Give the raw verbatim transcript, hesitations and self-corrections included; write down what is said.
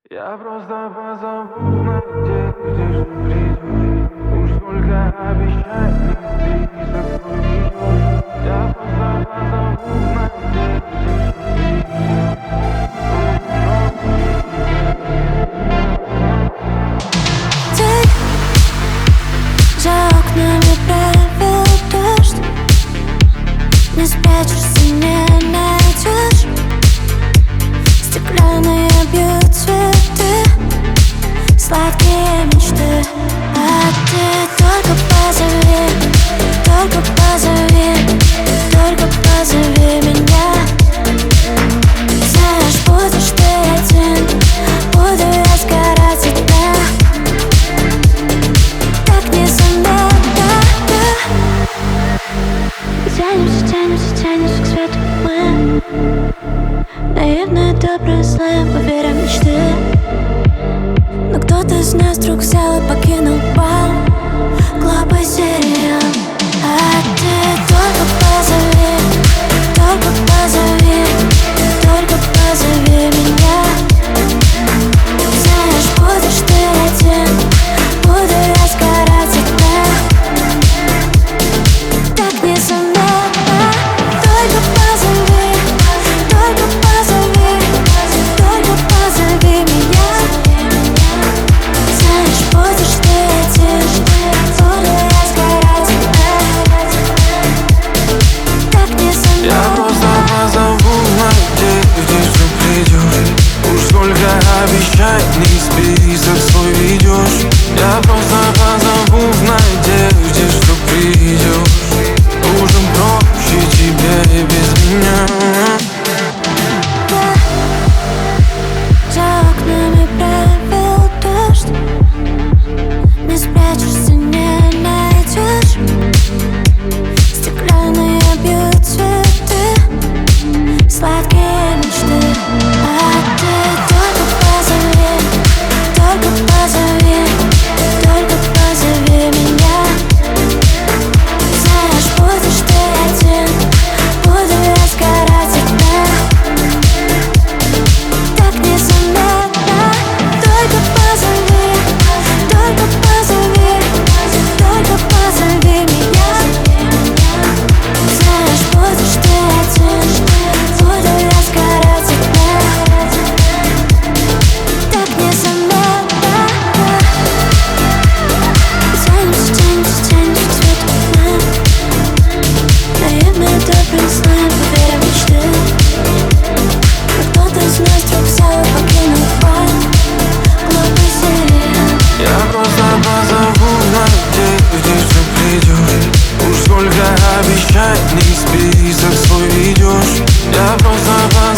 Я просто позову в надежде, что придешь. Уж сколько обещаний список свой ведешь. Я просто позову в надежде, что придешь. Ты за окнами правил дождь. Не спрячешься, не найдешь. Стеклянные бьют цветы, сладкие мечты. А ты только позови, только позови, только позови меня. Знаешь, будешь ты один, буду я сгорать от тебя. Так незаметно, тянемся, тянемся, тянемся к свету мы. Наивные, добрые, злые, мы верим в мечты. Но кто-то из нас вдруг взял и покинул бал. Глупый сериал. А ты только позови, только позови, только позови меня. Знаешь, будешь ты один, буду я сгорать от тебя. Так незаметно. Только позови, только позови, только позови меня. Знаешь, будешь ты один, буду я сгорать от тебя. Так незаметно. Я просто позову в надежде, что придешь. Уж сколько обещаний список свой ведешь. Я просто позову в надежде, что придешь. Уже проще тебе и без меня. За окнами правил дождь. Не спрячешься, не найдешь. Стеклянные бьют цветы, сладкие мечты. А ты только позови, только позови, только позови меня. Знаешь, будешь ты один, буду я сгорать от тебя. Так незаметно. Только позови, только позови, только позови меня. Знаешь, будешь ты один, буду я сгорать от тебя. Так незаметно. Тянемся, тянемся, тянемся к свету мы. Наивные, добрые, злые, мы верим в мечты. Но кто-то из нас вдруг взял и покинул бар. Глупый сериал. Я просто позову в надежде, что придешь. Уж сколько обещаний список свой ведешь. Я просто позову